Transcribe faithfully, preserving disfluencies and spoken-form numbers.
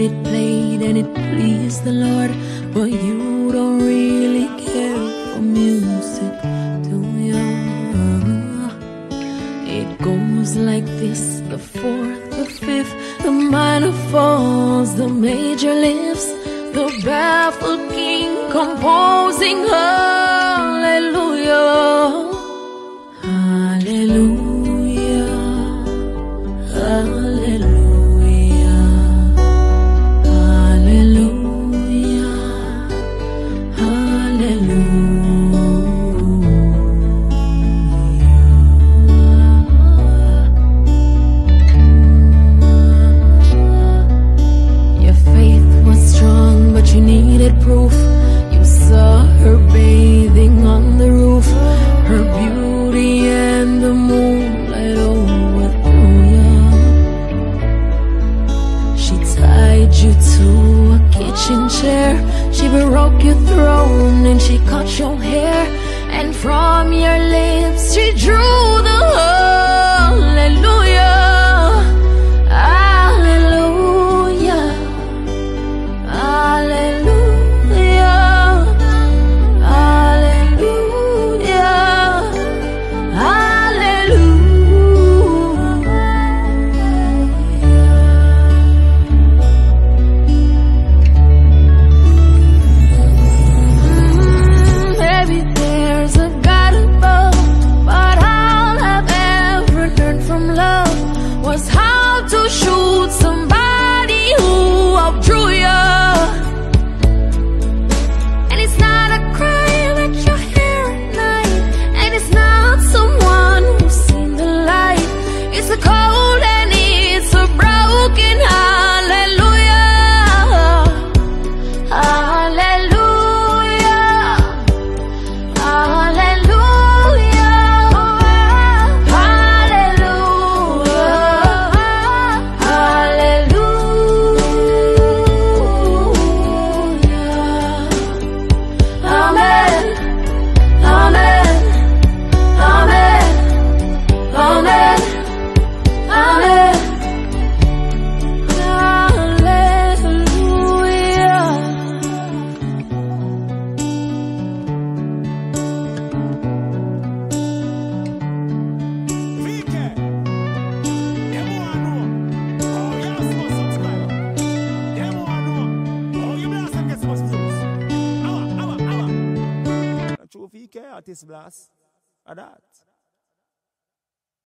David played and it pleased the Lord, but you don't really care for music, do you? It goes like this: the fourth, the fifth, the minor falls, the major lifts, the baffled king composing hallelujah, hallelujah, hallelujah, hallelujah, hallelujah. Your faith was strong, but you needed proof. You saw her bathing on the roof, her beauty and the moonlight overthrew you. She tied you to a kitchen chair, she broke your throne and she cut your hair, and from your lips she drew the hallelujah, hallelujah, hallelujah, hallelujah, hallelujah. Maybe there's a God above, but all I've ever learned from love was how to shoot somebody who outdrew you. And it's not a cry that you hear at night, and it's not someone who's seen the light. It's a cold and it's a broken hallelujah, hallelujah, hallelujah, hallelujah, hallelujah. Amen, amen, amen, amen, amen, hallelujah. V K, them want know. Oh, you have some subscriber. Them want know. Oh, you blast and get some views. Awa, awa, awa. Not true V K artist blast. A that.